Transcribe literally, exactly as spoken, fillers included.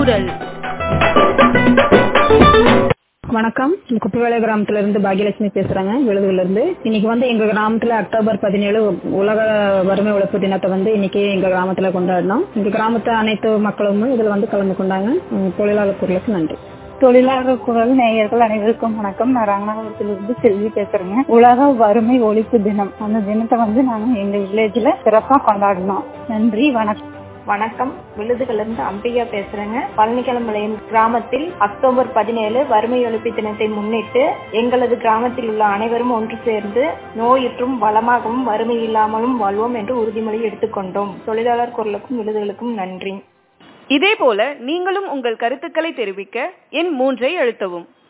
குரல். வணக்கம், குப்பைவேலை கிராமத்துல இருந்து பாகியலட்சுமி பேசுறாங்க, விழுதுல இருந்து. இன்னைக்கு வந்து எங்க கிராமத்துல அக்டோபர் பதினேழு உலக வறுமை ஒழிப்பு தினத்தை வந்து இன்னைக்கு எங்க கிராமத்துல கொண்டாடினோம். எங்க கிராமத்து அனைத்து மக்களும் இதுல வந்து கலந்து கொண்டாங்க. தொழிலாளர் குரலுக்கு நன்றி. தொழிலாளர் குரல் நேயர்கள் அனைவருக்கும் வணக்கம். நான் ரங்கநாதத்திலிருந்து செல்வி பேசுறேங்க. உலக வறுமை ஒழிப்பு தினம், அந்த தினத்தை வந்து நாங்க எங்க வில்லேஜ்ல சிறப்பா கொண்டாடினோம். நன்றி, வணக்கம். வணக்கம், விழுதுகளிலிருந்து அம்பிகா பேசுறேங்க. பழனிக்கிழமலையம் கிராமத்தில் அக்டோபர் பதினேழு வறுமை ஒழிப்பு தினத்தை முன்னிட்டு எங்களது கிராமத்தில் உள்ள அனைவரும் ஒன்று சேர்ந்து நோயுற்றும் வளமாகவும் வறுமை இல்லாமலும் வாழ்வோம் என்று உறுதிமொழி எடுத்துக்கொண்டோம். தொழிலாளர் குரலுக்கும் விழுதுகளுக்கும் நன்றி. இதே போல நீங்களும் உங்கள் கருத்துக்களை தெரிவிக்க எண் மூன்றை அழுத்தவும்.